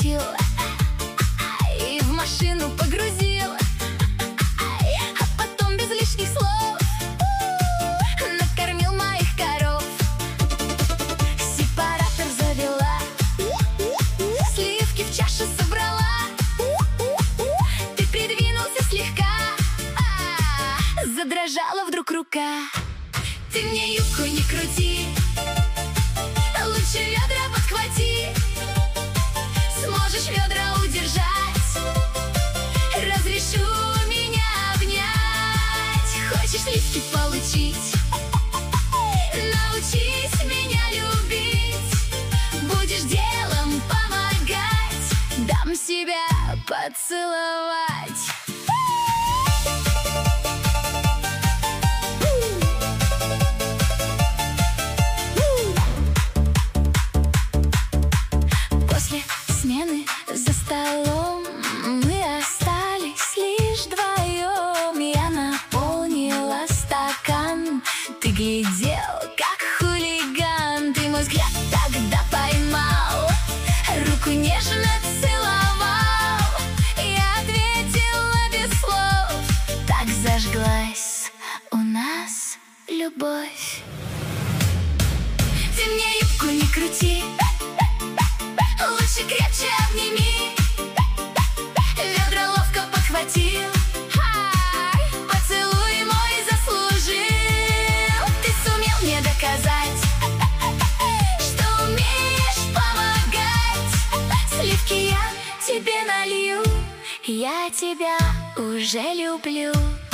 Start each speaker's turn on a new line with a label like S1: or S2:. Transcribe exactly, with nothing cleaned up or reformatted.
S1: схватил и в машину погрузил, а потом без лишних слов накормил моих коров. Сепаратор завела, сливки в чаше собрала. Ты придвинулся слегка, задрожала вдруг рука. Ты мне юбку не крути, лучше ведра подхвати. Сможешь ведра удержать, разрешу меня обнять. Хочешь сливки получить, научись меня любить. Будешь делом помогать, дам себя поцеловать. После смены за столом мы остались лишь вдвоем. Я наполнила стакан, ты глядел, как хулиган. Ты мой взгляд тогда поймал, руку нежно целовал. Я ответила без слов, так зажглась у нас любовь. Ты мне юбку не крути, лучше крепче обними. Ведра ловко подхватил, поцелуй мой заслужил. Ты сумел мне доказать, что умеешь помогать. Сливки я тебе налью, я тебя уже люблю.